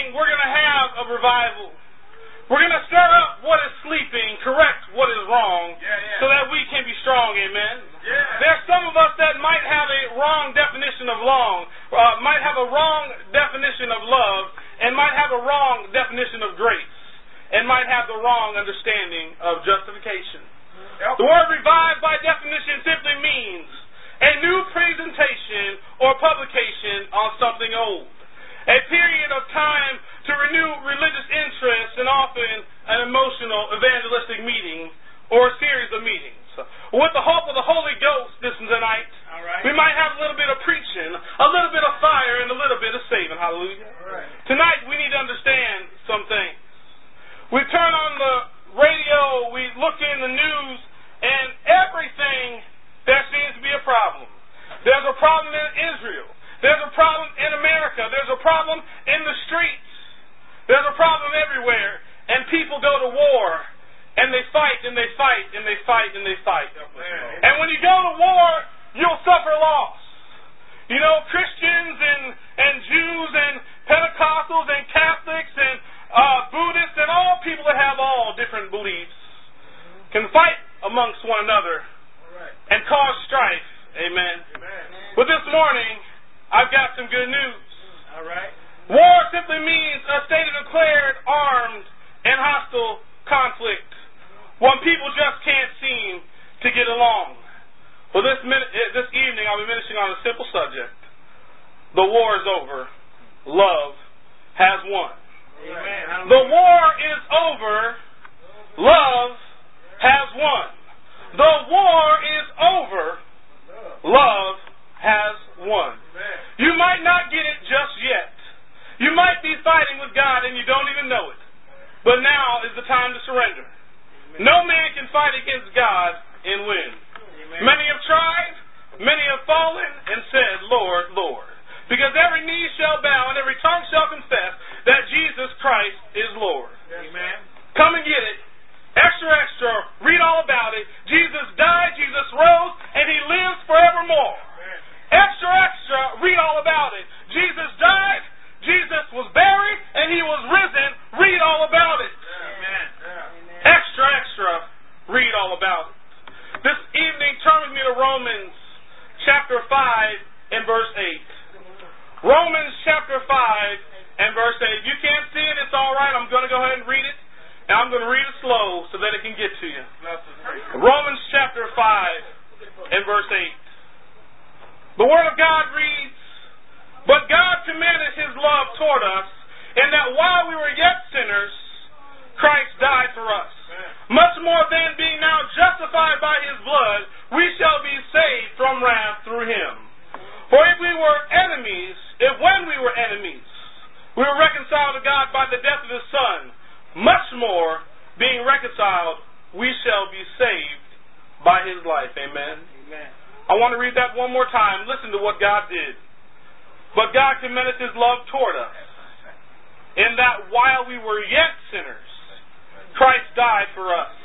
morning, we're going to have a revival. We're going to stir up what is sleeping, correct what is wrong, so that we can be strong, amen? There's some of us that might have a wrong definition of might have a wrong definition of love, and might have a wrong definition of grace, and might have the wrong understanding of justification. The word revive, by definition, simply means a new presentation or publication on something old. A period of time to renew religious interest and often an emotional evangelistic meeting or a series of meetings. With the hope of the Holy Ghost this tonight, we might have a little bit of preaching, a little bit of fire, and a little bit of saving. Hallelujah. Tonight we need to understand some things. We turn on the radio, we look in the news, and everything there seems to be a problem. There's a problem in Israel. There's a problem in America. There's a problem in the streets. There's a problem everywhere. And people go to war. And they fight, and they fight, and they fight, and they fight. And when you go to war, you'll suffer loss. You know, Christians and Jews and Pentecostals and Catholics and Buddhists and all people that have all different beliefs can fight amongst one another and cause strife. Amen. But this morning, I've got some good news. War simply means a state of declared armed and hostile conflict when people just can't seem to get along. Well, this evening I'll be ministering on a simple subject. The war is over. Love has won. Amen. The war is over. Love has won. The war is over. Love has won. You might not get it just yet. You might be fighting with God and you don't even know it. But now is the time to surrender. No man can fight against God and win. Many have tried, many have fallen and said, Lord, Lord. Because every knee shall bow and every tongue shall confess that Jesus Christ is Lord. Amen. Come and get it. Extra, extra. Read all about it. Jesus died, Jesus rose, and He lives forevermore. Extra, extra. Read all about it. Jesus died, Jesus was buried, and He was risen. Read all about it. Amen. Extra, extra. Read all about it. This evening, turn with me to Romans chapter 5 and verse 8. Romans chapter 5 and verse 8. If you can't see it, it's all right. I'm going to go ahead and read it. And I'm going to read it slow so that it can get to you. Romans chapter 5 and verse 8. The Word of God reads, But God commended His love toward us, in that while we were yet sinners, Christ died for us. Much more then, being now justified by His blood, we shall be saved from wrath through Him. For if when we were enemies, we were reconciled to God by the death of His Son, much more, being reconciled, we shall be saved by His life. Amen. Amen. I want to read that one more time. Listen to what God did. But God commended His love toward us, in that while we were yet sinners, Christ died for us.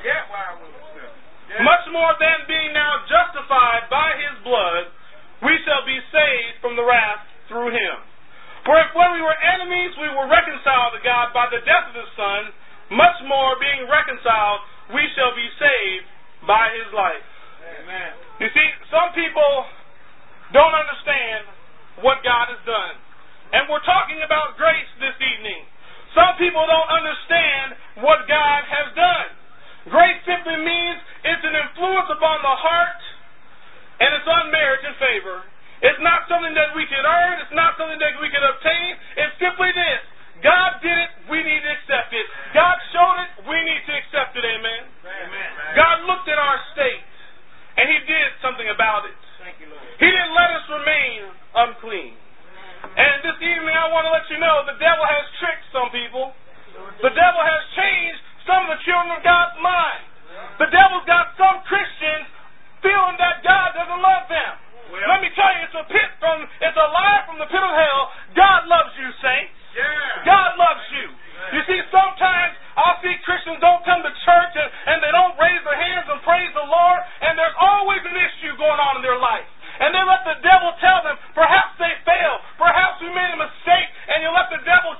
Much more then, being now justified by His blood, we shall be saved from the wrath through Him. For if when we were enemies, we were reconciled to God by the death of His Son, much more, being reconciled, we shall be saved by His life. Amen. You see, some people don't understand what God has done. And we're talking about grace this evening. Some people don't understand what God has done. Grace simply means it's an influence upon the heart, and it's unmerited favor. It's not something that we can earn. It's not something that we can obtain. It's simply this. God did it. We need to accept it. God showed it. We need to accept it. Amen. Amen. God looked at our state, and He did something about it. Thank you, Lord. He didn't let us remain unclean. And this evening I want to let you know the devil has tricked some people. The devil has changed some of the children of God's mind. The devil's got some Christians feeling that God doesn't love them. Well, let me tell you, it's a lie from the pit of hell. God loves you, saints. Yeah. God loves you. You see, sometimes I'll see Christians don't come to church and they don't raise their hands and praise the Lord, and there's always an issue going on in their life. And they let the devil tell them, perhaps they failed, perhaps we made a mistake, and you let the devil get in your brain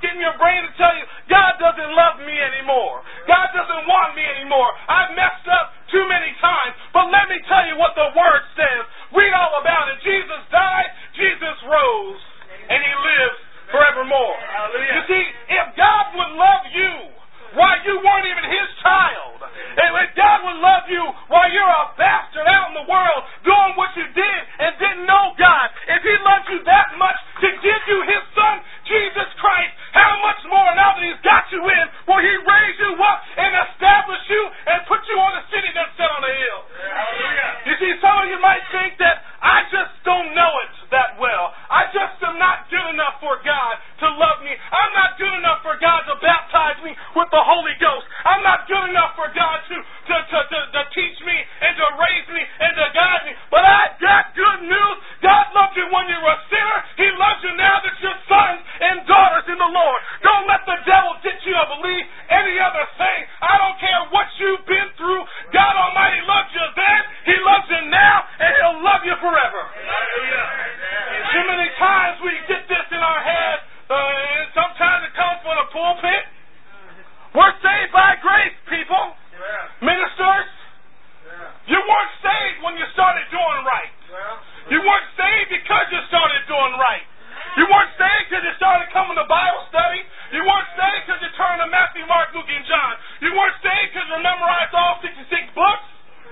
praying to tell you, God doesn't love me anymore. God doesn't want me anymore. I've messed up too many times. But let me tell you what the Word says. Read all about it. Jesus died, Jesus rose, and He lives forevermore. Hallelujah. You see, if God would love you while you weren't even His child, if God would love you while you're a bastard out in the world doing what you did and didn't know God, if He loved you that much to give you His Son, Jesus Christ, how much more now that He's got you in will He raise you up and establish you and put you on a city that's set on a hill? You see, some of you might think that I just don't know it that well. I just am not good enough for God to love me. I'm not good enough for God to baptize me with the Holy Ghost. I'm not good enough for God to teach me and to raise me and to guide me. But I got good news. God loved you when you were a sinner. He loves you now that you're sons and daughters in the Lord. Don't let the devil get you to believe any other thing. I don't care what you've been through. God Almighty loves you then. He loves you now, and He'll love you forever. Too many times we get this in our head, and sometimes it comes from the pulpit. We're saved by grace, people. Ministers, you weren't saved when you started doing right. You weren't saved because you started doing right. You weren't saved because you started coming to Bible study. You weren't saved because you turned to Matthew, Mark, Luke, and John. You weren't saved because you memorized all 66 books.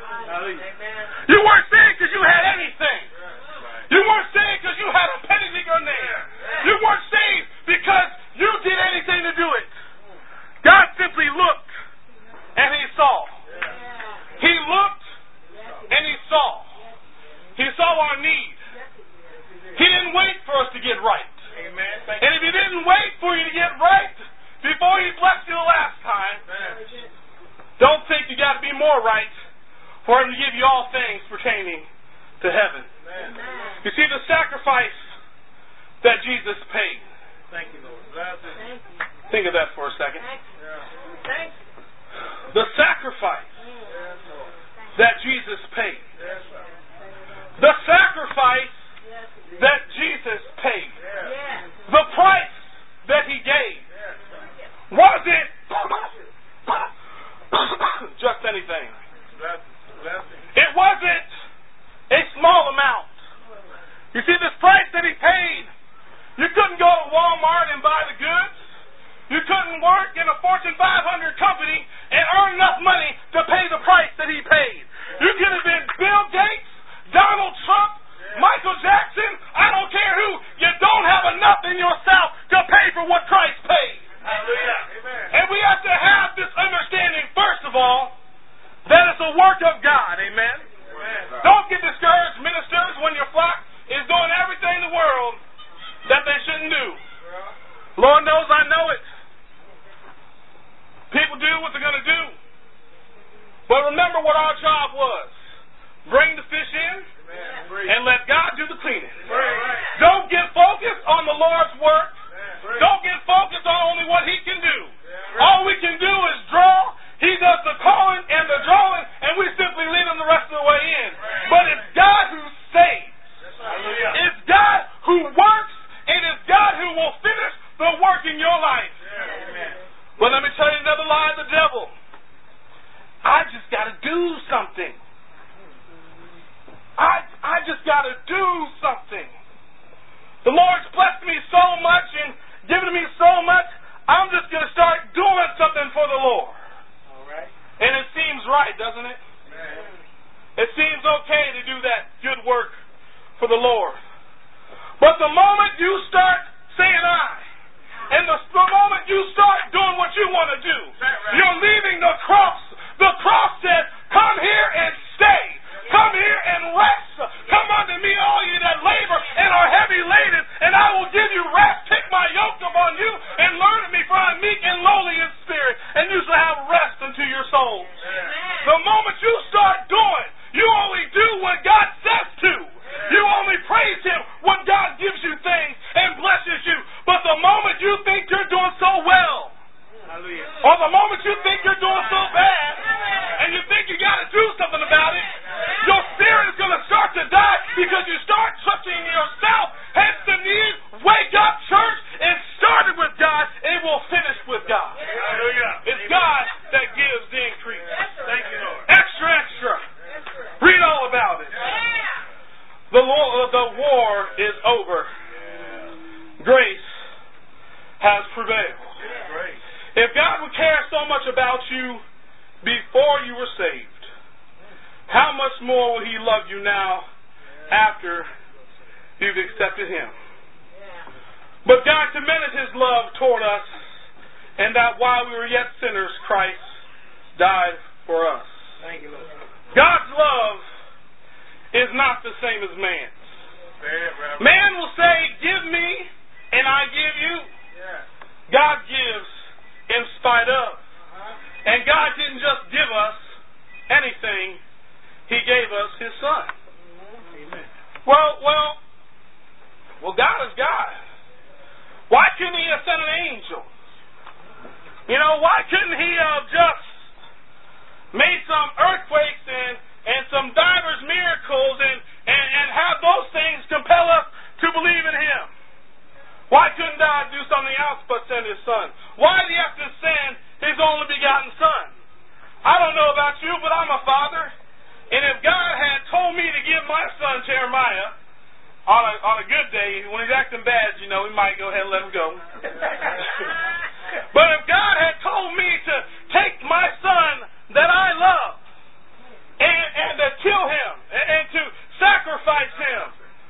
You weren't saved because you had anything. You weren't saved because you had a penny to your name. You weren't saved because you did anything to do it. God simply looked and He saw. He looked and He saw. He saw our need. He didn't wait for us to get right. And if He didn't wait for you to get right before He blessed you the last time, don't think you got to be more right for Him to give you all things pertaining to heaven. You see, the sacrifice that Jesus paid. Thank you, Lord. Think of that for a second. The sacrifice that Jesus paid. The sacrifice that Jesus paid. The price that He gave. Wasn't just anything. It wasn't a small amount. You see, this price that He paid, you couldn't go to Walmart and buy the goods. You couldn't work in a Fortune 500 company and earn enough money to pay the price that He paid. You could have been Bill Gates, Donald Trump, Michael Jackson, I don't care who. You don't have enough in yourself to pay for what Christ paid. And we have to have this understanding, first of all, that it's a work of God. Amen. Don't get discouraged, ministers, when your flock is doing everything in the world that they shouldn't do. Lord knows I know it. People do what they're going to do. But remember what our job was. Bring the fish in and let God do the cleaning. Don't get focused on the Lord's work. Don't get focused on only what He can do. All we can do is draw. He does the calling and the drawing, and we simply lead Him the rest of the way in. But it's God who saves. It's God who works, and it's God who will finish the work in your life. But let me tell you another lie of the devil. I just got to do something. I just got to do something. The Lord's blessed me so much and given me so much, I'm just going to start doing something for the Lord. All right. And it seems right, doesn't it? It seems okay to do that good work for the Lord. But the moment you start saying I, and the moment you start doing what you want to do, you're leaving the cross. The cross says, come here and stay. Come here and rest. Come unto me, all you that labor and are heavy laden, and I will give you rest. Take my yoke upon you and learn of me, for I am meek and lowly in spirit, and you shall have rest unto your souls. The moment you start doing, you only do what God says to. You only praise Him when God gives you things and blesses you. But the moment you think you're doing so well, or the moment you think you're doing so bad, and you think you got to do something about it, your spirit is going to start to die because you start trusting yourself. Hence the need, wake up, church, and start it with God it will finish with God. It's God that gives the increase. Thank you, Lord. Extra, extra. Read all about it. The war is over. Grace has prevailed. If God would care so much about you before you were saved, how much more will He love you now after you've accepted Him? But God commended His love toward us, and that while we were yet sinners, Christ died for us. Thank you, Lord. God's love is not the same as man's. Man will say, give me, and I give you. God gives in spite of. And God didn't just give us anything. He gave us His Son. Amen. Well, God is God. Why couldn't He have sent an angel? Why couldn't He have just made some earthquakes and some divers miracles and have those things compel us to believe in Him? Why couldn't God do something else but send His Son? Why did He have to send His only begotten Son? I don't know about you, but I'm a father. And if God had told me to give my son Jeremiah on a good day, when he's acting bad, we might go ahead and let him go. But if God had told me to take my son that I love and to kill him and to sacrifice him,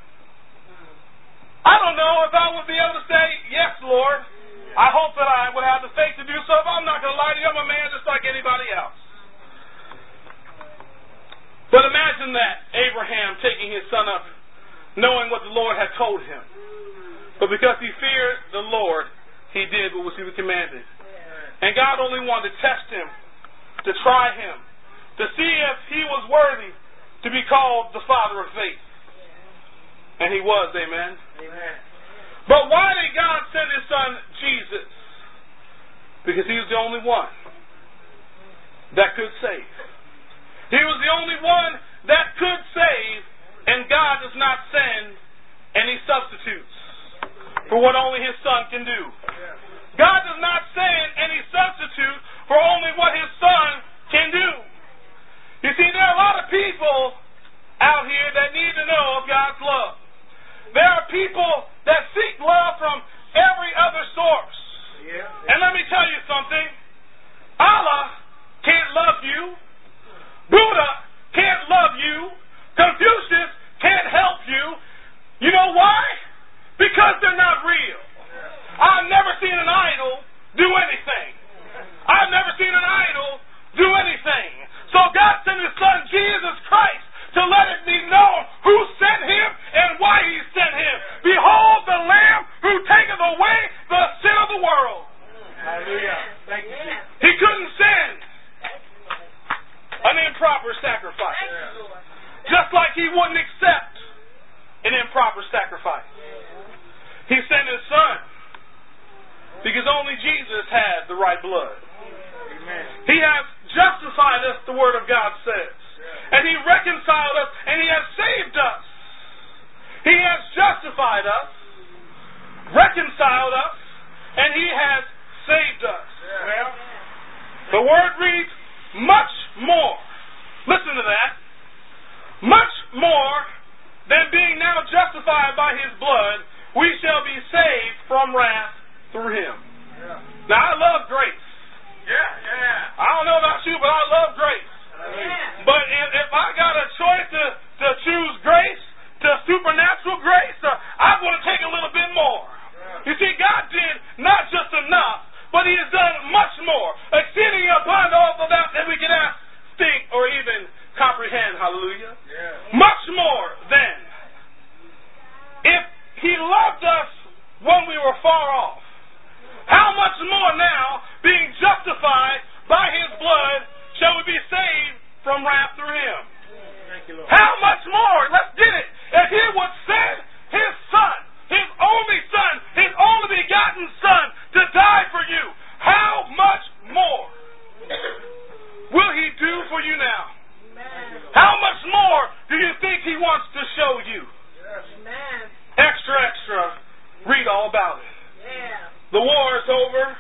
I don't know if I would be able to say, yes, Lord. I hope that I would have the faith to do so. But I'm not going to lie to you. I'm a man just like anybody else. But imagine that, Abraham taking his son up, knowing what the Lord had told him. But because he feared the Lord, he did what he was commanded. And God only wanted to test him, to try him, to see if he was worthy to be called the father of faith. And he was, amen. Amen. But why did God send His Son, Jesus? Because He was the only one that could save. He was the only one that could save, and God does not send any substitutes for what only His Son can do. God does not send any substitute for only what His Son can do. You see, there are a lot of people out here that need to know of God's love. There are people that seek love from every other source. And let me tell you something. Allah can't love you. Buddha can't love you. Confucius can't help you. You know why? Because they're not real. I've never seen an idol do anything. I've never seen an idol do anything. So God sent His Son, Jesus Christ, to let it be known who sent Him and why He sent Him. Behold the Lamb who taketh away the sin of the world. Hallelujah. Thank you. He couldn't send an improper sacrifice. Just like He wouldn't accept an improper sacrifice. He sent His Son because only Jesus had the right blood. Amen. He has justified us, the Word of God says. And He reconciled us, and He has saved us. He has justified us, reconciled us, and He has saved us. Well, the Word reads, much more. Listen to that. Much more than being now justified by His blood, we shall be saved from wrath through Him. Now, I love grace. I don't know about you, but I love grace. But if I got a choice to choose grace, to supernatural grace, I'm going to take a little bit more. You see, God did not just enough, but He has done much more, exceeding upon all of that we can ask, think, or even comprehend. Hallelujah. Much more than. If He loved us when we were far off, how much more now, being justified by His blood, shall we be saved from wrath through Him? How much more? Let's get it. If He would send His Son, His only begotten Son, to die for you, how much more will He do for you now? How much more do you think He wants to show you? Extra, extra. Read all about it. The war is over.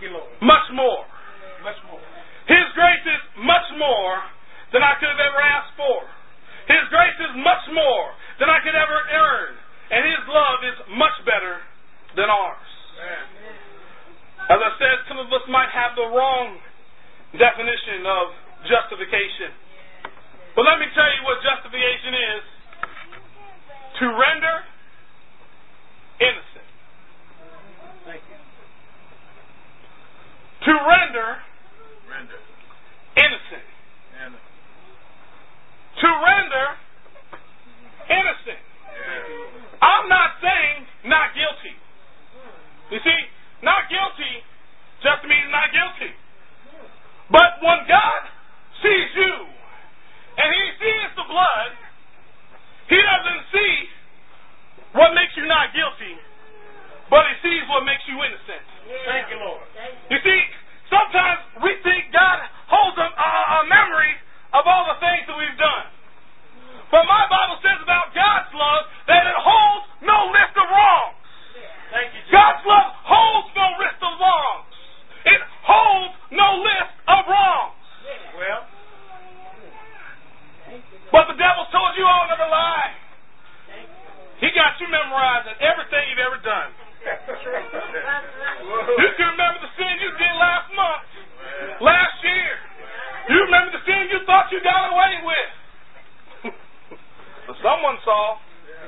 you, Lord. Much more. Much more. His grace is much more than I could have ever asked for. His grace is much more than I could ever earn. And His love is much better than ours. As I said, some of us might have the wrong definition of justification. But let me tell you what justification is. To render innocent. Thank you. To render innocent. To render innocent. I'm not saying not guilty. You see, not guilty just means not guilty. But when God sees you and He sees the blood, He doesn't see what makes you not guilty, but He sees what makes you innocent. Thank you, Lord. You see, sometimes we think God holds a memory of all the things that we've done. But my Bible says about God's love that it holds no list of wrongs. Thank you, Jesus. God's love holds no list of wrongs. It holds no list of wrongs. Well, but the devil told you all another lie. He got you memorizing everything you've ever done. You can remember the sin you did last month, last year. You remember the sin you thought you got away with. But someone saw.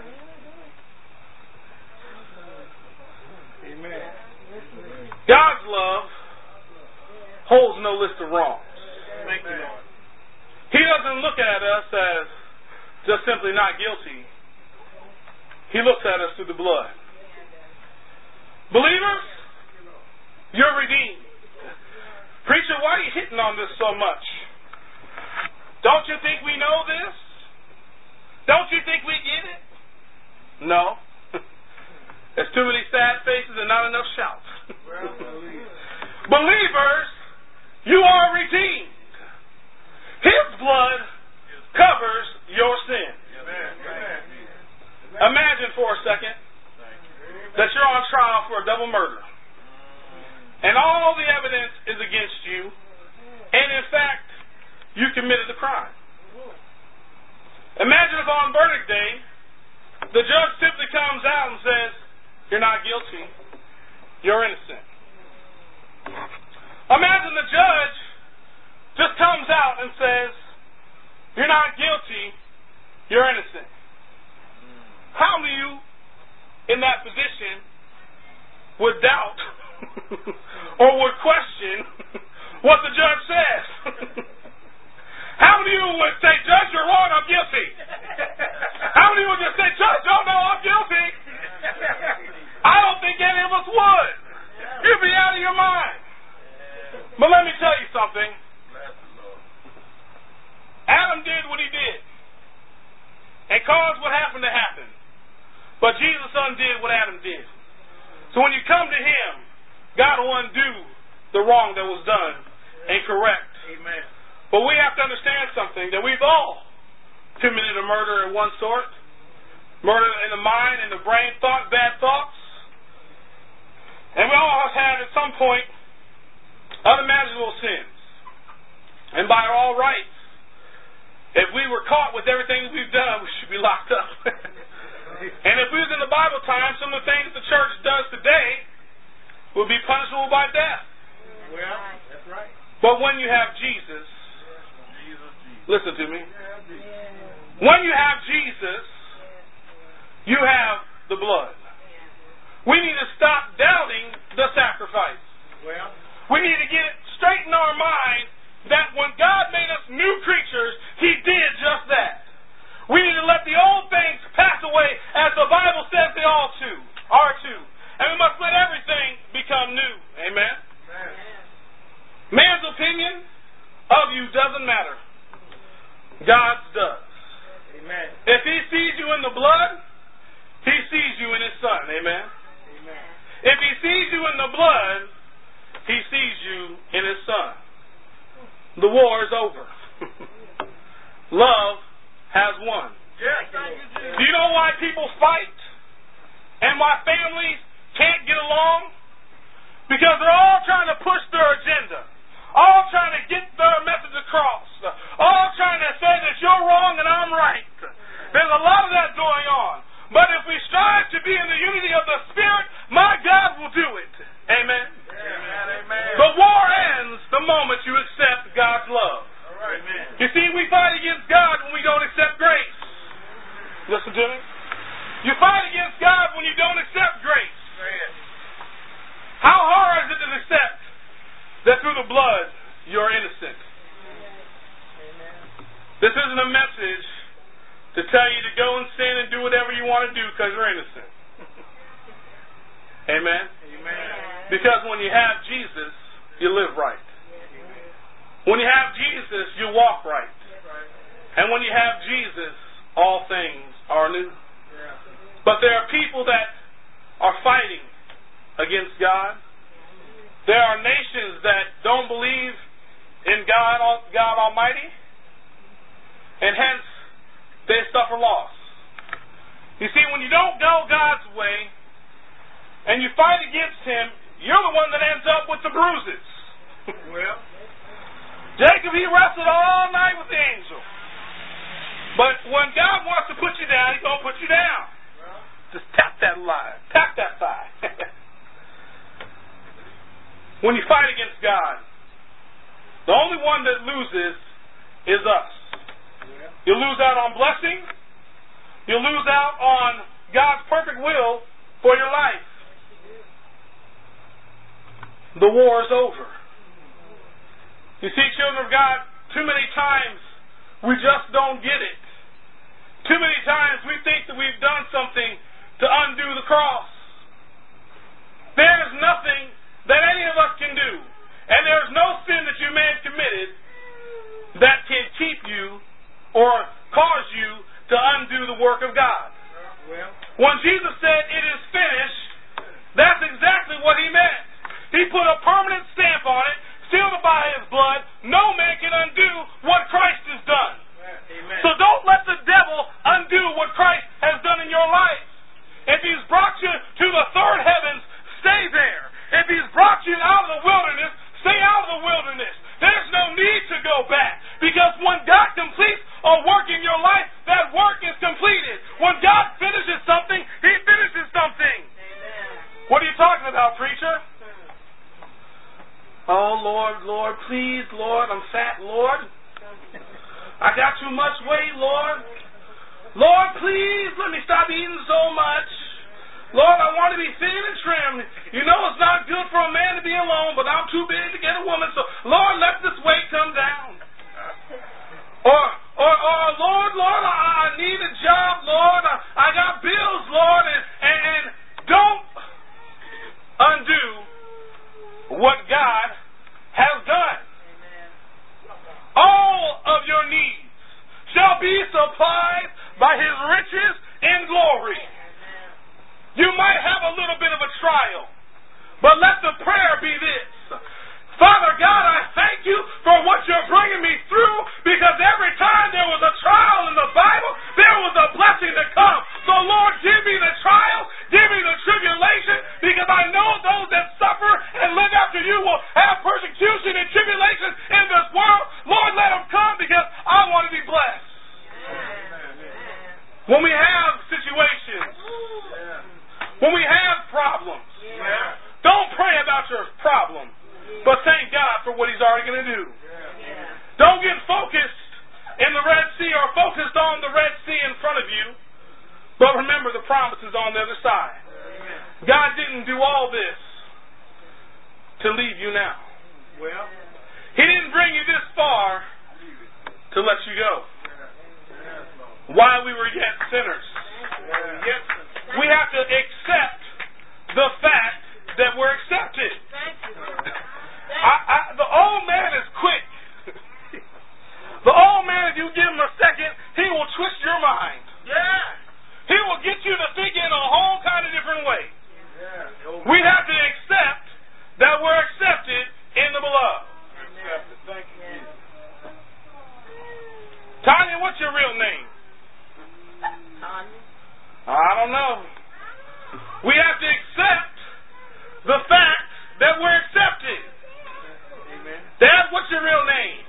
amen. God's love holds no list of wrongs. Thank you, Lord. He doesn't look at us as just simply not guilty. He looks at us through the blood. Believers, you're redeemed. Preacher, why are you hitting on this so much? Don't you think we know this? Don't you think we get it? No. There's too many sad faces and not enough shouts. Believers, you are redeemed. His blood covers your sin. Imagine for a second that you're on trial for a double murder. And all the evidence is against you. And in fact, you committed the crime. Imagine if on verdict day, the judge simply comes out and says, you're not guilty. You're innocent. Imagine the judge just comes out and says, you're not guilty. You're innocent. How many of you in that position would doubt or would question what the judge says? How many of you would say, Judge, you're wrong, I'm guilty? How many of you would just say, Judge, oh no, I'm guilty? I don't think any of us would. You'd be out of your mind. But let me tell you something. Adam did what he did and caused what happened to happen. But Jesus undid what Adam did. So when you come to Him, God will undo the wrong that was done and correct. Amen. But we have to understand something, that we've all committed a murder of one sort. Murder in the mind, in the brain, bad thoughts. And we all have had at some point unimaginable sins. And by all rights, if we were caught with everything that we've done, we should be locked up. And if we was in the Bible time, some of the things the church does today would be punishable by death. Well, that's right. But when you have Jesus, listen to me. When you have Jesus, you have the blood. We need to stop doubting the sacrifice. Well, we need to get it straight in our mind that when God made us new creatures, He did just that. We need to let the old things pass away, as the Bible says they all are to. And we must let everything become new. Amen? Amen. Man's opinion of you doesn't matter. God's does. Amen. If He sees you in the blood, He sees you in His Son. Amen? Amen. If He sees you in the blood, He sees you in His Son. The war is over. Love has won. Yes, thank you, Jesus. Do you know why people fight and why families can't get along? Because they're all trying to push the blood, you're innocent. This isn't a message to tell you to go and sin and do whatever you want to do because you're innocent. Amen? Amen. Because when you have Jesus, you live right. When you have Jesus, you walk right. And when you have Jesus, all things are new. But there are people that are fighting against God. There are nations that don't believe in God Almighty, and hence they suffer loss. You see, when you don't go God's way and you fight against Him, you're the one that ends up with the bruises. Well, Jacob, he wrestled all night with the angel. But when God wants to put you down, He's going to put you down. Just tap that line. Tap that thigh. When you fight against God, the only one that loses is us. You lose out on blessing. You lose out on God's perfect will for your life. The war is over. You see, children of God, too many times we just don't get it. Too many times we think that we've done something to undo the cross. There is nothing that any of us can do, and there is no sin that you may have committed that can keep you or cause you to undo the work of God. When Jesus said, "It is finished," that's exactly what He meant. He put a permanent stamp on it, sealed it by His blood. No man can undo what Christ has done. Amen. So don't let the devil undo what Christ has done in your life. If He's brought you to the third heavens, stay there. If He's brought you out of the wilderness, stay out of the wilderness. There's no need to go back. Because when God completes a work in your life, that work is completed. When God finishes something, He finishes something. Amen. What are you talking about, preacher? Oh, Lord, Lord, please, Lord, I'm fat, Lord. I got too much weight, Lord. Lord, please, let me stop eating so much. Lord, I want to be thin and trim. You know it's not good for a man to be alone, but I'm too big to get a woman, so Lord, let this weight come down. Or Lord, I need a job, Lord. I got bills, Lord, and don't undo what God has done. All of your needs shall be supplied by His riches in glory. You might have a little bit of a trial, but let the prayer be this: Father God, I thank You for what You're bringing me through, because every time there was a trial in the Bible, there was a blessing to come. So Lord, give me the trial, give me the tribulation, because I know those that suffer and live after You will have persecution and tribulation in this world. Lord, let them come, because I want to be blessed. When we have situations, when we have problems, don't pray about your problem, but thank God for what He's already going to do. Don't get focused in the Red Sea or focused on the Red Sea in front of you, but remember the promise is on the other side. God didn't do all this to leave you now. He didn't bring you this far to let you go. While we were yet sinners, we have to accept the fact that we're accepted. The old man is quick. The old man, if you give him a second, he will twist your mind. He will get you to think in a whole kind of different way. We have to accept that we're accepted in the beloved. Tanya, what's your real name? I don't know. We have to accept the fact that we're accepted. Dad, what's your real name?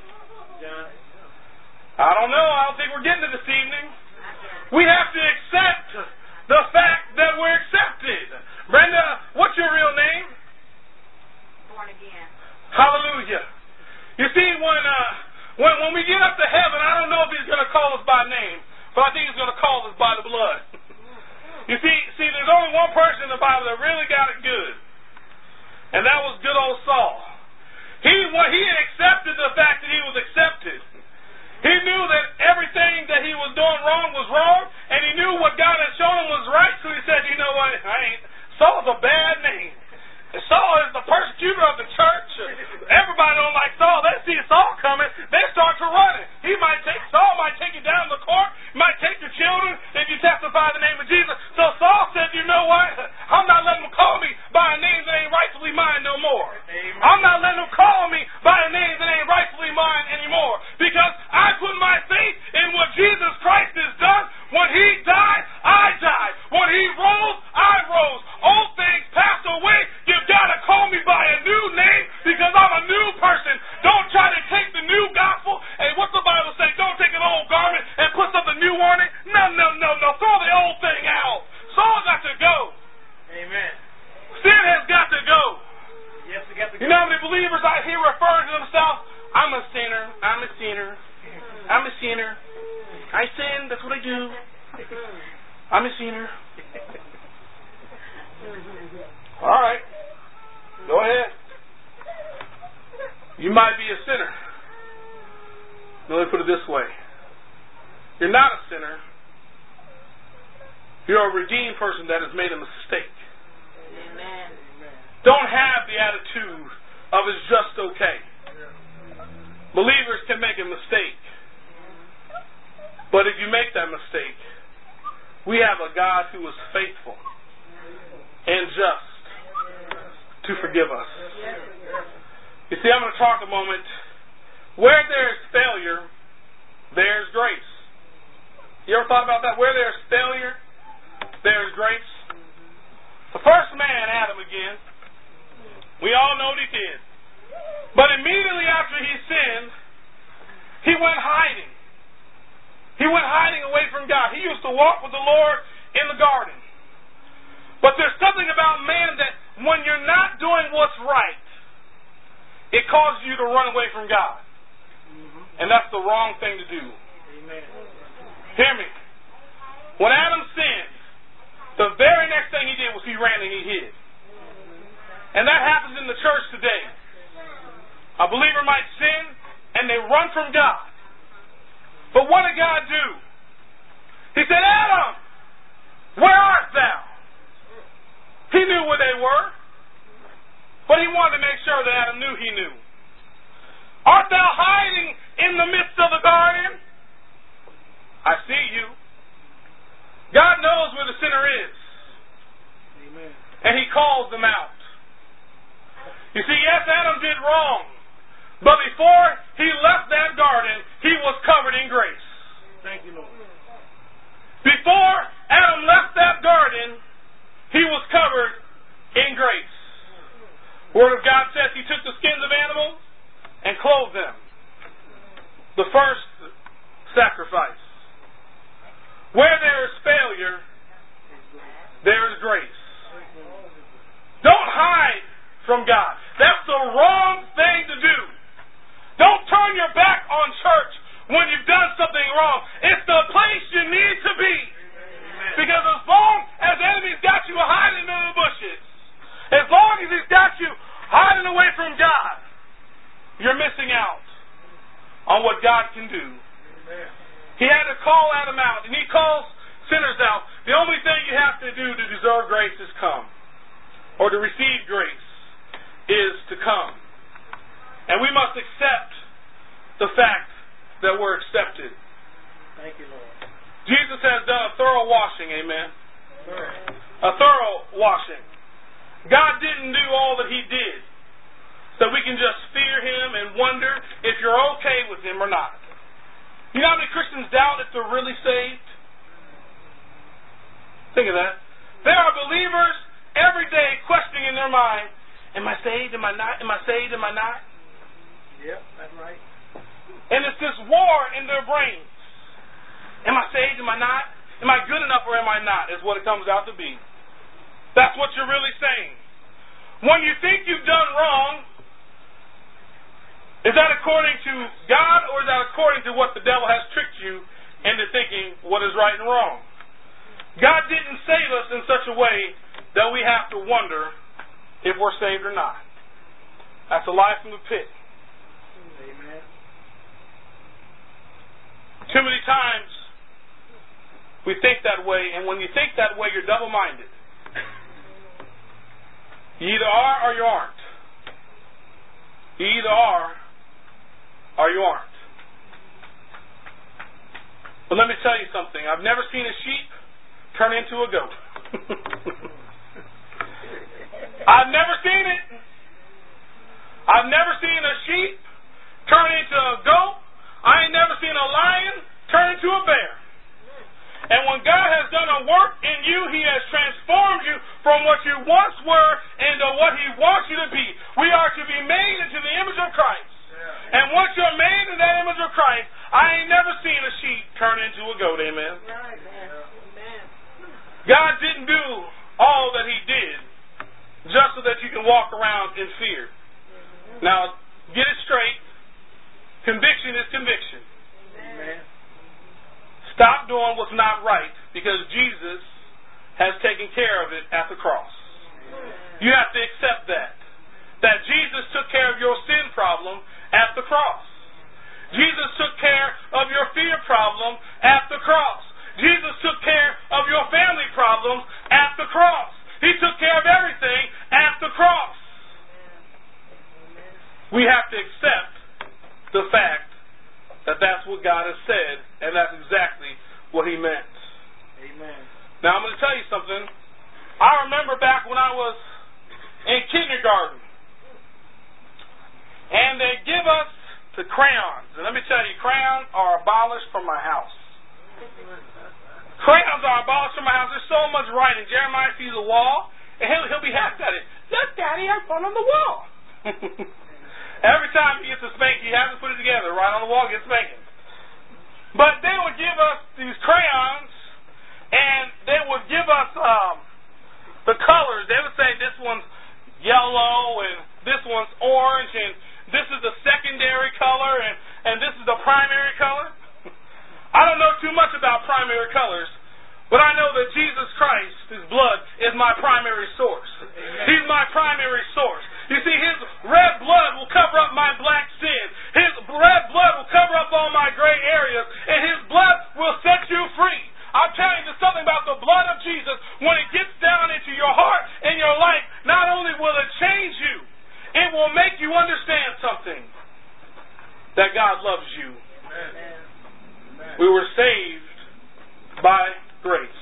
I don't know. I don't think we're getting it this evening. We have to accept the fact that we're accepted. Brenda, what's your real name? Born again. Hallelujah. You see, when we get up to heaven, I don't know if He's going to call us by name, but I think He's going to call us by the blood. You see, there's only one person in the Bible that really got it good, and that was good old Saul. He he accepted the fact that he was accepted. He knew that everything that he was doing wrong was wrong, and he knew what God had shown him was right, so he said, you know what, Saul's a bad name. Saul is the persecutor of the church. Everybody don't like Saul. They see Saul coming, they start to run it. Saul might take you down to the court, might take your children if you testify the name of Jesus. So Saul said, you know what? I'm not letting them call me by a name that ain't rightfully mine no more. Amen. I'm not letting them call me by a name that ain't rightfully mine anymore. Because I put my faith in what Jesus Christ has done. When he died, I died. When he rose, I rose. Old things passed away. You've got to call me by a new name because I'm a new person. Don't try to take the new gospel. Hey, what's the Bible say? Don't take an old garment and put something new on it. No. Throw the old thing out. Saul got to go. Amen. Sin has got to go. Yes, we got to go. You know how many believers I hear referring to themselves? I'm a sinner. I'm a sinner. I'm a sinner. I sin. That's what I do. I'm a sinner. All right. Go ahead. You might be a sinner. Let me put it this way. You're not a sinner. You're a redeemed person that has made a mistake. Amen. Don't have the attitude of it's just okay. Believers can make a mistake. But if you make that mistake, we have a God who is faithful and just to forgive us. You see, I'm going to talk a moment. Where there's failure, there's grace. You ever thought about that? Where there's failure, there's grace. The first man, Adam, again, we all know what he did. But immediately after he sinned, he went hiding. He went hiding away from God. He used to walk with the Lord in the garden. But there's something about man that when you're not doing what's right, it causes you to run away from God. And that's the wrong thing to do. Amen. Hear me. When Adam sinned, the very next thing he did was he ran and he hid. And that happens in the church today. A believer might sin and they run from God. But what did God do? He said, Adam, where art thou? He knew where they were. But he wanted to make sure that Adam knew he knew. Art thou hiding in the midst of the garden? I see you. God knows where the sinner is. Amen. And he calls them out. You see, yes, Adam did wrong. But before he left that garden, he was covered in grace. Thank you, Lord. Before Adam left that garden, he was covered in grace. Word of God says he took the skins of animals and clothed them. The first sacrifice. Where there is failure, there is grace. Don't hide from God. That's the wrong thing to do. Don't turn your back on church when you've done something wrong. It's the place you need to be. Because as long as the enemy's got you hiding in the bushes, as long as he's got you hiding away from God, you're missing out on what God can do. He had to call Adam out, and he calls sinners out. The only thing you have to do to deserve grace is come. Or to receive grace is to come. And we must accept the fact that we're accepted. Thank you, Lord. Jesus has done a thorough washing, amen? Sure. A thorough washing. God didn't do all that he did so we can just fear him and wonder if you're okay with him or not. You know how many Christians doubt if they're really saved? Think of that. There are believers every day questioning in their mind, am I saved? Am I not? Am I saved? Am I not? Yep, that's right. And it's this war in their brains. Am I saved? Am I not? Am I good enough or am I not? Is what it comes out to be. That's what you're really saying. When you think you've done wrong, is that according to God or is that according to what the devil has tricked you into thinking what is right and wrong? God didn't save us in such a way that we have to wonder if we're saved or not. That's a lie from the pit. Too many times we think that way, and when you think that way, you're double-minded. You either are or you aren't. You either are or you aren't. But let me tell you something. I've never seen a sheep turn into a goat. I've never seen it. I've never seen a sheep turn into a goat. I ain't never seen a lion turn into a bear. And when God has done a work in you, He has transformed you from what you once were into what He wants you to be. We are to be made into the image of Christ. And once you're made in that image of Christ, I ain't never seen a sheep turn into a goat. Amen. God didn't do all that He did just so that you can walk around in fear. Now, get it straight. Conviction is conviction. Amen. Stop doing what's not right because Jesus has taken care of it at the cross. You have to accept that. That Jesus took care of your sin problem at the cross. Jesus took care of your fear problem at the cross. Jesus took care of your family problems at the cross. He took care of everything at the cross. We have to accept the fact that that's what God has said, and that's exactly what He meant. Amen. Now, I'm going to tell you something. I remember back when I was in kindergarten, and they give us the crayons. And let me tell you, crayons are abolished from my house. Crayons are abolished from my house. There's so much writing. Jeremiah sees a wall, and he'll be happy at it. Look, Daddy, I wrote on the wall. Every time he gets a spank, he has to put it together. Right on the wall, gets spanking. But they would give us these crayons, and they would give us the colors. They would say this one's yellow, and this one's orange, and this is the secondary color, and this is the primary color. I don't know too much about primary colors, but I know that Jesus Christ, His blood, is my primary source. He's my primary source. You see, His red blood will cover up my black sin. His red blood will cover up all my gray areas, and His blood will set you free. I'm telling you something about the blood of Jesus. When it gets down into your heart and your life, not only will it change you, it will make you understand something. That God loves you. Amen. We were saved by grace.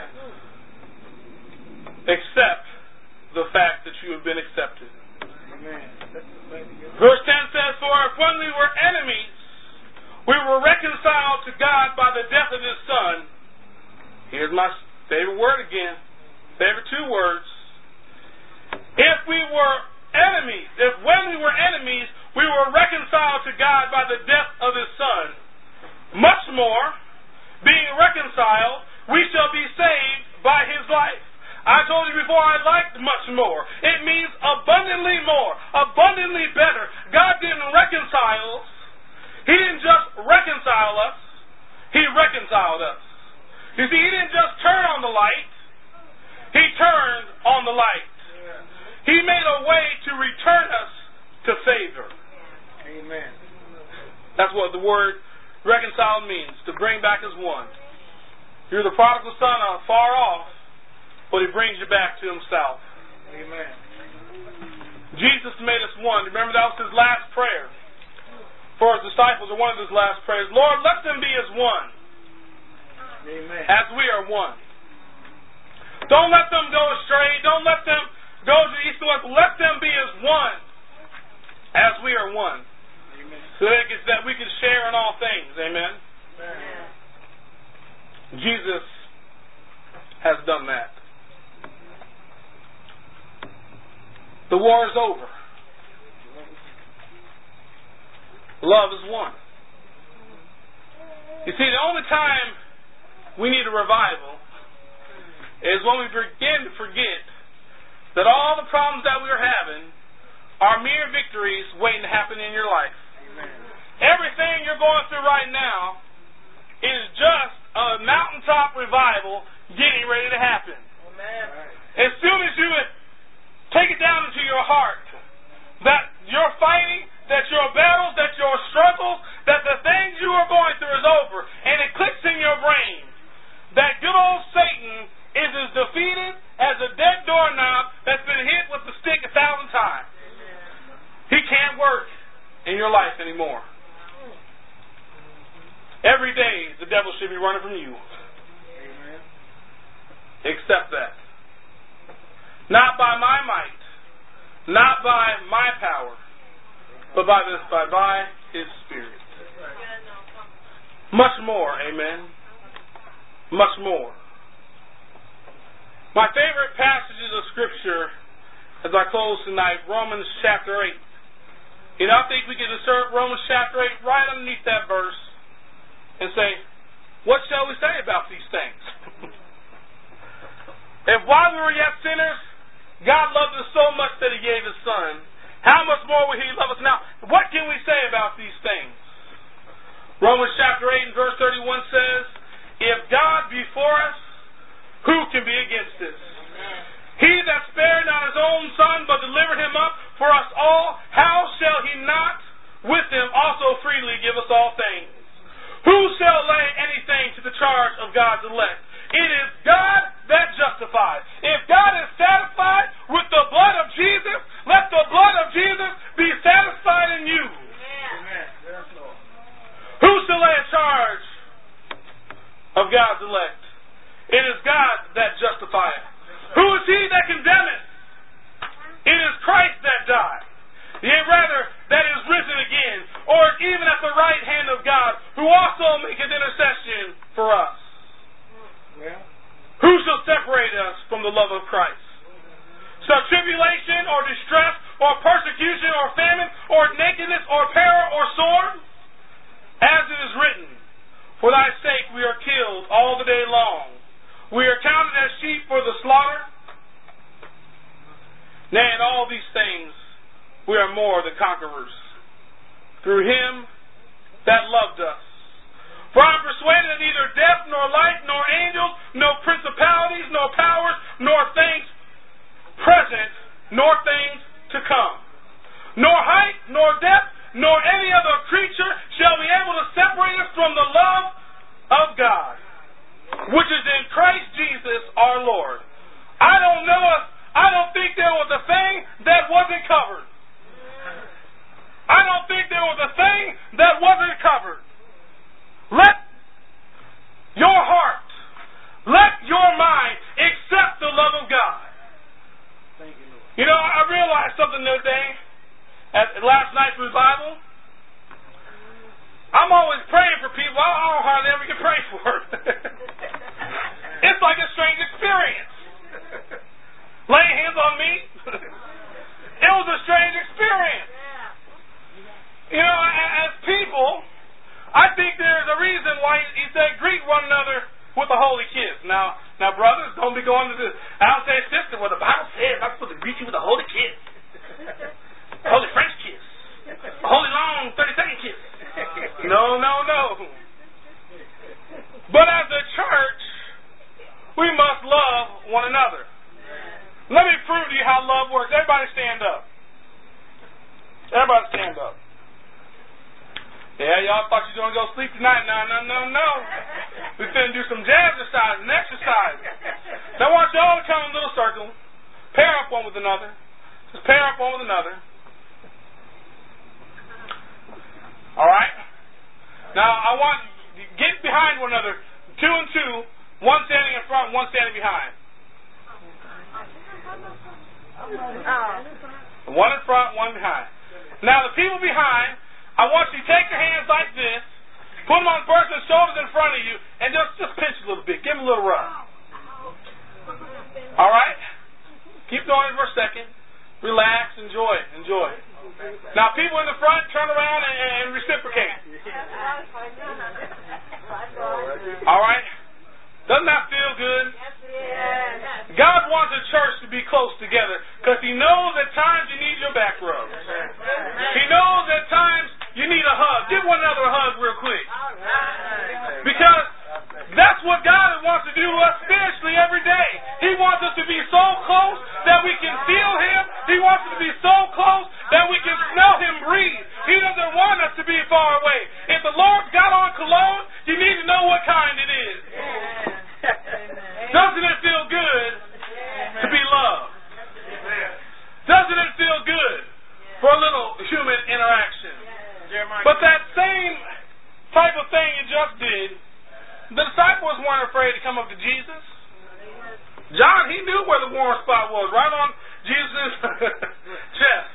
Accept the fact that you have been accepted. Amen. Verse 10 says, for if when we were enemies, we were reconciled to God by the death of His Son. Here's my favorite word again. Favorite two words. If we were enemies, if when we were enemies, we were reconciled to God by the death of His Son, much more, being reconciled, we shall be saved by His life. I told you before, I liked much more. It means abundantly more, abundantly better. God didn't reconcile us. He didn't just reconcile us. He reconciled us. You see, He didn't just turn on the light. He turned on the light. He made a way to return us to favor. Amen. That's what the word reconcile means, to bring back as one. You're the prodigal son far off, but He brings you back to Himself. Amen. Jesus made us one. Remember, that was His last prayer for His disciples, or one of His last prayers. Lord, let them be as one. Amen. As we are one. Don't let them go astray. Don't let them go to the east and west. Let them be as one. As we are one. Amen. So that we can share in all things. Amen. Amen. Jesus has done that. The war is over. Love is one. You see, the only time we need a revival is when we begin to forget that all the problems that we're having are mere victories waiting to happen in your life. Amen. Everything you're going through right now is just a mountaintop revival getting ready to happen. Amen. As soon as you take it down into your heart that you're fighting, that your battles, that your struggles, that the things you are going through is over, and it clicks in your brain that good old Satan is as defeated as a dead doorknob that's been hit with the stick 1,000 times. He can't work in your life anymore. Every day the devil should be running from you. Amen. Accept that. Not by my might, not by my power, but by His Spirit. Much more, amen. Much more. My favorite passages of Scripture as I close tonight, Romans chapter 8. You know, I think we can insert Romans chapter 8 right underneath that verse and say, what shall we say about these things? If while we were yet sinners, God loved us so much that He gave His Son, how much more will He love us now? What can we say about these things? Romans chapter 8 and verse 31 says, if God be for us, who can be against us? He that spared not His own Son, but delivered Him up for us all, how shall He not with Him also freely give us all things? Who shall lay anything to the charge of God's elect? It is God that justifies. If God is satisfied with the blood of Jesus, let the blood of Jesus be satisfied in you. Amen. Yes, Lord. Who shall lay a charge of God's elect? It is God that justifieth. Who is he that condemneth? It is Christ that died. Yea, rather, that is risen again, or is even at the right hand of God, who also maketh intercession for us. Yeah. Who shall separate us from the love of Christ? Shall tribulation, or distress, or persecution, or famine, or nakedness, or peril, or sword? As it is written, for thy sake we are killed all the day long. We are counted as sheep for the slaughter. Nay, in all these things we are more than conquerors, through Him that loved us. For I am persuaded that neither death, nor life, nor angels, nor principalities, nor powers, nor things present, nor things to come, nor height, nor depth, nor any other creature shall be able to separate us from the love of God, which is in Christ Jesus our Lord. I don't think there was a thing that wasn't covered. I don't think there was a thing that wasn't covered. Let your heart, let your mind accept the love of God. Thank you, Lord. You know, I realized something the other day at last night's revival. I'm always praying for people. I don't hardly ever get prayed for. It's like a strange experience. Laying hands on me. It was a strange experience. You know, as people, I think there's a reason why He said greet one another with a holy kiss. Now, brothers, don't be going to the, I don't say sister, well, the Bible says I'm supposed to greet you with a holy kiss. A holy French kiss. A holy long 30-second kiss. No. But as a church, we must love one another. Let me prove to you how love works. Everybody stand up. Everybody stand up. Yeah, y'all thought you were going to go sleep tonight. No. We're going to do some jazzercise and exercise. Now I want y'all to come in a little circle. Pair up one with another. Just pair up one with another. All right? Now I want you to get behind one another. 2 and 2. One standing in front, one standing behind. One in front, one behind. Now the people behind, I want you to take your hands like this, put them on the person's shoulders in front of you, and just pinch a little bit. Give them a little rub. All right? Keep going for a second. Relax. Enjoy. Now, people in the front, turn around and reciprocate. All right? Doesn't that feel good? God wants a church to be close together because He knows at times you need your back rub. He knows at times you need a hug. Give one another a hug real quick. Because that's what God wants to do to us spiritually every day. He wants us to be so close that we can feel Him. He wants us to be so close that we can smell Him breathe. He doesn't want us to be far away. If the Lord's got on cologne, you need to know human interaction. But that same type of thing you just did, the disciples weren't afraid to come up to Jesus. John, he knew where the warm spot was, right on Jesus' chest.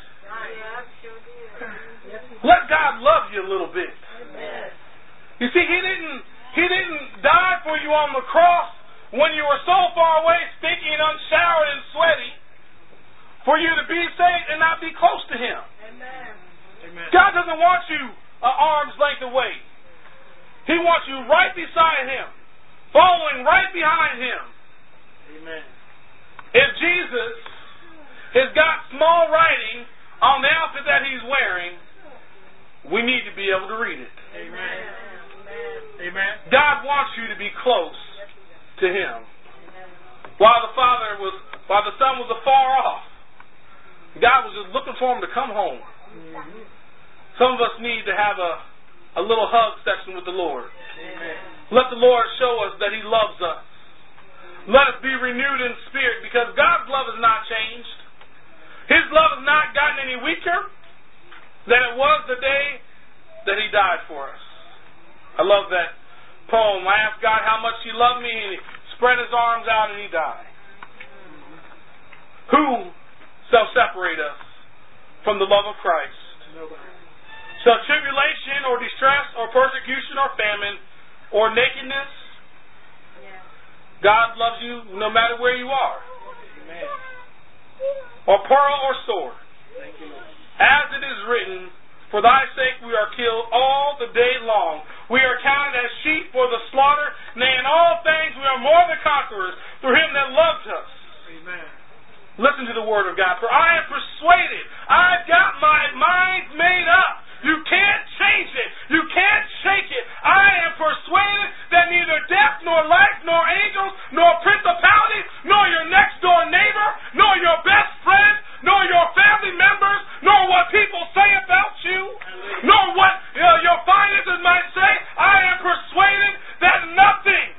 Let God love you a little bit. You see, He didn't die for you on the cross when you were so far away, stinking, unshowered, and sweaty, for you to be saved and not be close to Him. Amen. God doesn't want you an arm's length away. He wants you right beside Him, following right behind Him. Amen. If Jesus has got small writing on the outfit that He's wearing, we need to be able to read it. Amen. Amen. God wants you to be close to Him. While the Son was afar off, God was just looking for Him to come home. Some of us need to have a little hug session with the Lord. Amen. Let the Lord show us that He loves us. Let us be renewed in spirit, because God's love has not changed. His love has not gotten any weaker than it was the day that He died for us. I love that poem. I asked God how much He loved me, and He spread His arms out and He died. Who shall separate us from the love of Christ? Nobody. Shall tribulation or distress or persecution or famine or nakedness? God loves you no matter where you are. Amen. Or peril or sword. Thank you, Lord. As it is written, for thy sake we are killed all the day long. We are counted as sheep for the slaughter. Nay, in all things we are more than conquerors through Him that loved us. Amen. Listen to the word of God. For I am persuaded. I've got my mind made up. You can't change it. You can't shake it. I am persuaded that neither death, nor life, nor angels, nor principalities, nor your next door neighbor, nor your best friend, nor your family members, nor what people say about you, nor what your finances might say. I am persuaded that nothing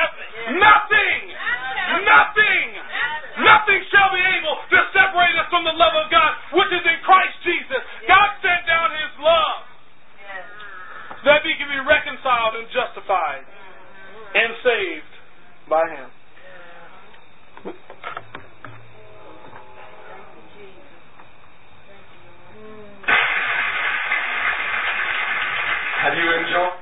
shall be able to separate us from the love of God, which is in Christ Jesus. God sent down His love that we can be reconciled and justified and saved by Him. Have you enjoyed?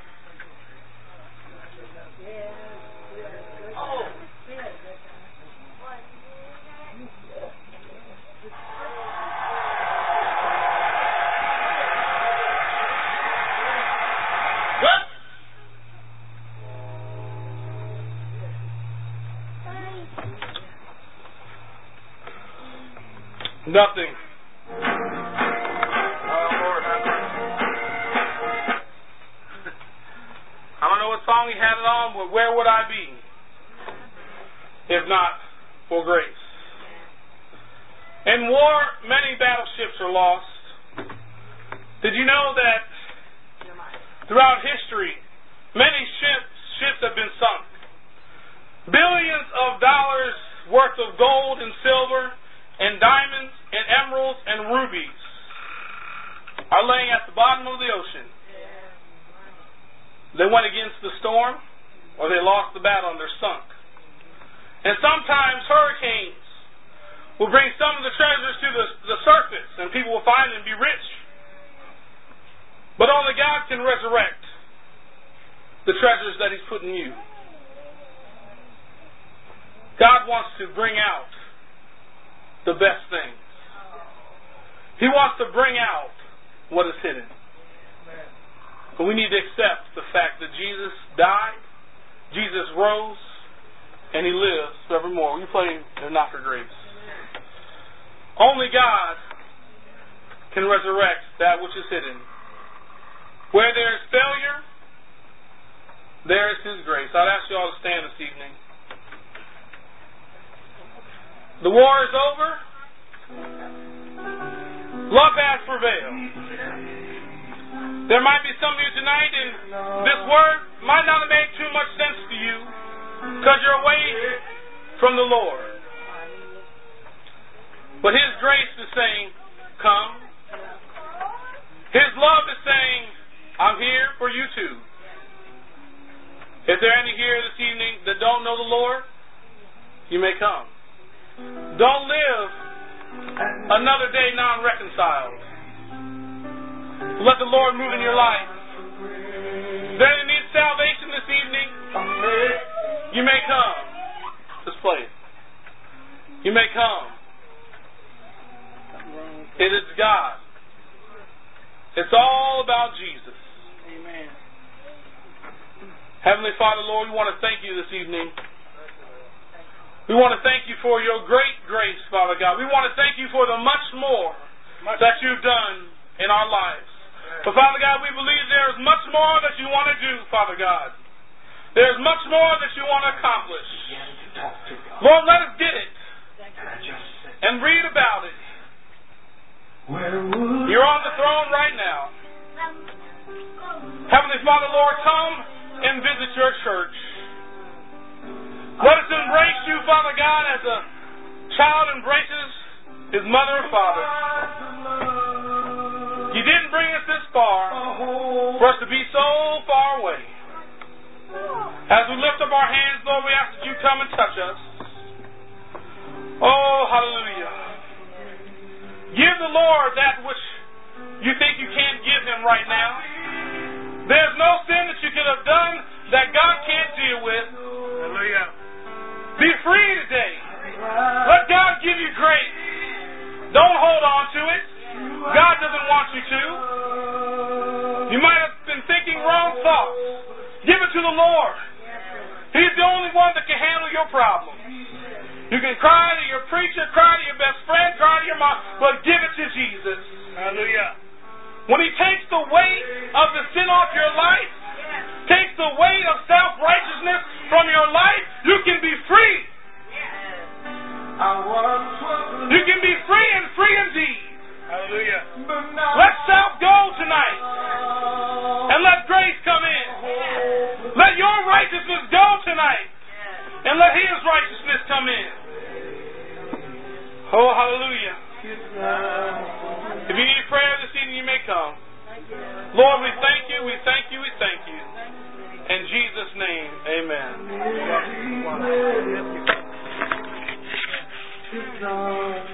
Nothing. Lord, I don't know what song he had it on, but where would I be if not for grace? In war, many battleships are lost. Did you know that throughout history, many ships have been sunk? Billions of dollars worth of gold and silver and diamonds and emeralds and rubies are laying at the bottom of the ocean. They went against the storm, or they lost the battle and they're sunk. And sometimes hurricanes will bring some of the treasures to the surface, and people will find them and be rich. But only God can resurrect the treasures that He's put in you. God wants to bring out the best things. He wants to bring out what is hidden. But we need to accept the fact that Jesus died, Jesus rose, and He lives forevermore. You play "They're Not for Grace." Only God can resurrect that which is hidden. Where there is failure, there is His grace. I'd ask you all to stand this evening. The war is over. Love has prevailed. There might be some of you tonight, and this word might not have made too much sense to you because you're away from the Lord. But His grace is saying, come, His love is saying, I'm here for you too. If there are any here this evening that don't know the Lord, you may come. Don't live another day non-reconciled. Let the Lord move in your life. If there any need salvation this evening, you may come. Just play it. You may come. It is God. It's all about Jesus. Amen. Heavenly Father, Lord, we want to thank you this evening. We want to thank you for your great grace, Father God. We want to thank you for the much more that you've done in our lives. But Father God, we believe there is much more that you want to do, Father God. There's much more that you want to accomplish. Lord, let us get it and read about it. You're on the throne right now. Heavenly Father, Lord, come and visit your church. Let us embrace you, Father God, as a child embraces his mother and father. You didn't bring us this far for us to be so far away. As we lift up our hands, Lord, we ask that you come and touch us. Oh, hallelujah. Give the Lord that which you think you can't give him right now. There's no sin that you could have done that God can't deal with. Hallelujah. Be free today. Let God give you grace. Don't hold on to it. God doesn't want you to. You might have been thinking wrong thoughts. Give it to the Lord. He's the only one that can handle your problem. You can cry to your preacher, cry to your best friend, cry to your mom, but give it to Jesus. Hallelujah. When he takes the weight of the sin off your life, takes the weight of self-righteousness from your life, you can be free. You can be free and free indeed. Hallelujah. Let self go tonight. And let grace come in. Let your righteousness go tonight. And let his righteousness come in. Oh, hallelujah. If you need prayer this evening, you may come. Lord, we thank you, we thank you, we thank you. In Jesus' name, amen.